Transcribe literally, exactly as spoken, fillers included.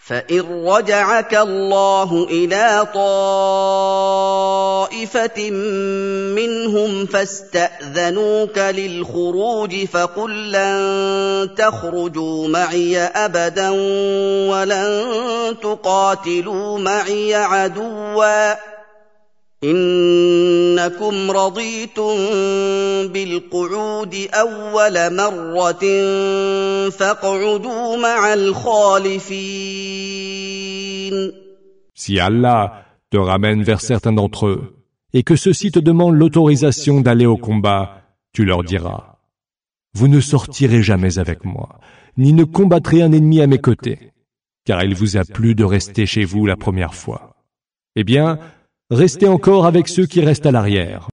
فإن رجعك الله إلى طائفة منهم فاستأذنوك للخروج فقل لن تخرجوا معي أبدا ولن تقاتلوا معي عدوا إنكم رضيتم بالقعود أول مرة فاقعدوا مع الخالفين. Si Allah te ramène vers certains d'entre eux, et que ceux-ci te demandent l'autorisation d'aller au combat, tu leur diras: vous ne sortirez jamais avec moi, ni ne combattrez un ennemi à mes côtés, car il vous a plu de rester chez vous la première fois. Eh bien, restez encore avec ceux qui restent à l'arrière.